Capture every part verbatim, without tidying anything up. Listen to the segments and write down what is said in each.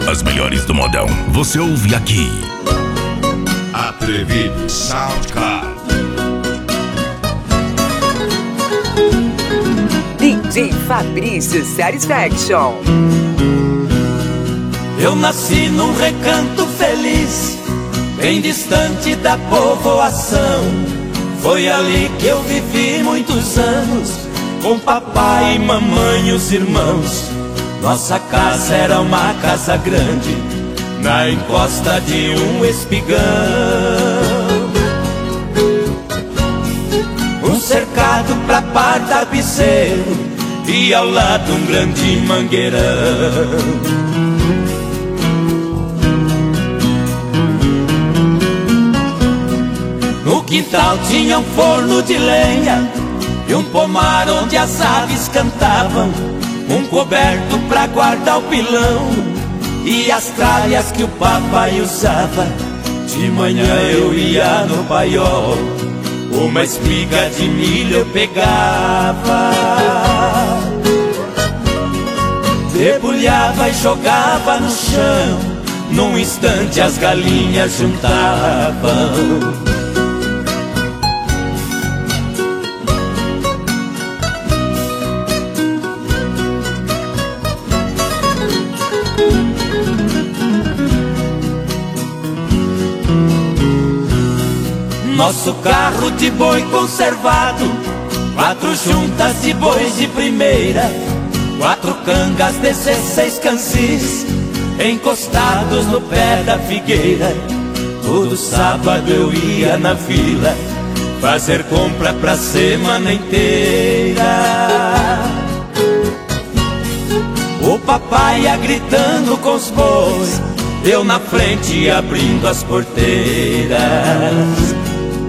As melhores do modão, você ouve aqui. Atrevido Soundcard. D J Fabrício Satisfaction. Eu nasci num recanto feliz, bem distante da povoação. Foi ali que eu vivi muitos anos, com papai e mamãe e os irmãos. Nossa casa era uma casa grande, na encosta de um espigão. Um cercado pra par tapeceiro e ao lado um grande mangueirão. No quintal tinha um forno de lenha e um pomar onde as aves cantavam, um coberto pra guardar o pilão e as tralhas que o papai usava. De manhã eu ia no paiol, uma espiga de milho eu pegava, debulhava e jogava no chão. Num instante as galinhas juntavam. Nosso carro de boi conservado, quatro juntas de bois de primeira, quatro cangas, dezesseis cansis, encostados no pé da figueira. Todo sábado eu ia na vila fazer compra pra semana inteira. O papai ia gritando com os bois, eu na frente abrindo as porteiras.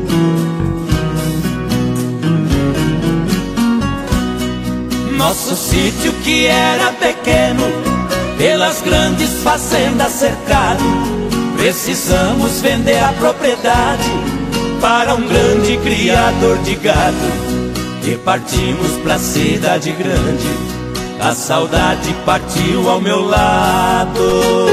Nosso sítio que era pequeno, pelas grandes fazendas cercado, precisamos vender a propriedade para um grande criador de gado. E partimos pra cidade grande, a saudade partiu ao meu lado.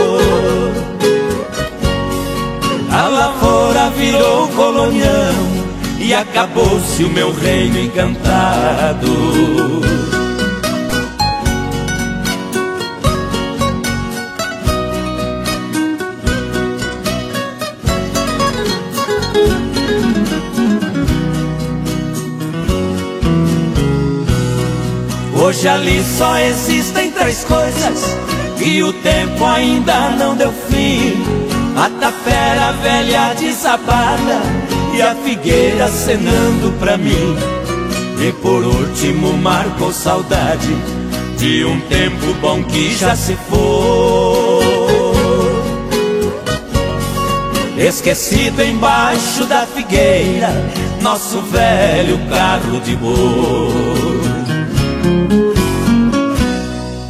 A lavoura virou colonião e acabou-se o meu reino encantado. Hoje ali só existem três coisas e o tempo ainda não deu fim: a tapera velha desabada e a figueira acenando pra mim. E por último marcou saudade de um tempo bom que já se foi, esquecido embaixo da figueira, nosso velho carro de boi.